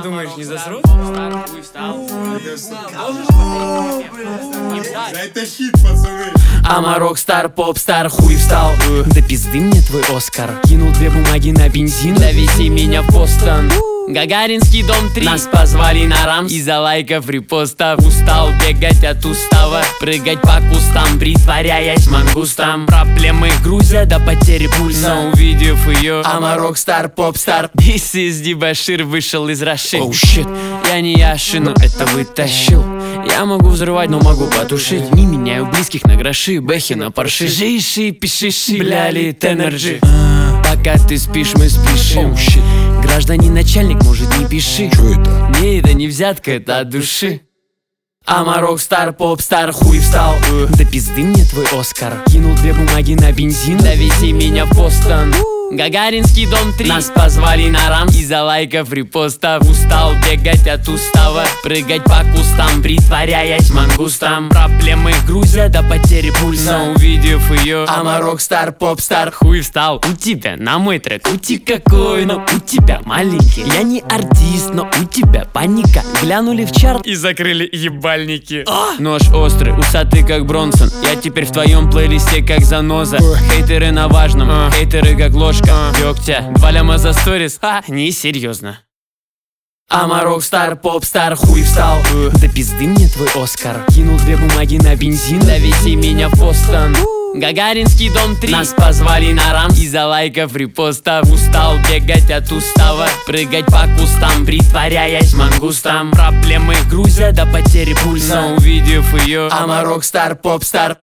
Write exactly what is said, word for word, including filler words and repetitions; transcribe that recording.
думаешь, не засрут? Это хит, пацаны. Ама рок-стар, поп-стар, хуй встал. Да пизды мне твой Оскар. Кинул две бумаги на бензин, довези меня в Бостон. Гагаринский дом три. Нас позвали на рамс из-за лайков, репостов. Устал бегать от устава, прыгать по кустам, притворяясь мангустом. Проблемы грузят до потери пульса. Но увидев ее, ама рок-стар, поп-стар, This is дебошир вышел из Раши. Оу щит, я не Яши, но это вытащил. Я могу взрывать, но могу потушить. Не меняю близких на гроши, бэхи на парши. Жиши, пишиши, бляли, тенерджи. Пока ты спишь, мы спешим. oh, Гражданин начальник, может, не пиши. Чё это? Не, это не взятка, это от души. Ама рок-стар, поп-стар, хуй встал. Да пизды мне твой Оскар. Кинул две бумаги на бензин, довези меня в Бостон. Гагаринский дом три. Нас позвали на рамс из-за лайков, репостов. Устал бегать от устава, прыгать по кустам, притворяясь мангустом. Проблемы грузят до потери пульса. Но увидев ее, ама рок-стар, поп-стар, хуй встал. У тебя на мой трек ути какой, но у тебя маленький. Я не артист, но у тебя паника. Глянули в чарт И закрыли ебальники. Нож острый, усатый как Бронсон. Я теперь в твоем плейлисте как заноза. Хейтеры на важном, хейтеры как ложка дегтя. Два ляма за сторис, а, несерьезно. Ама рок-стар, поп-стар, хуй встал. Да пизды мне твой Оскар. Кинул две бумаги на бензин, довези меня в Бостон. Гагаринский дом три. Нас позвали на рамс из-за лайков, репостов. Устал бегать от устава, прыгать по кустам, притворяясь мангустом. Проблемы грузят до потери пульса. Но увидев ее, ама рок-стар, поп-стар.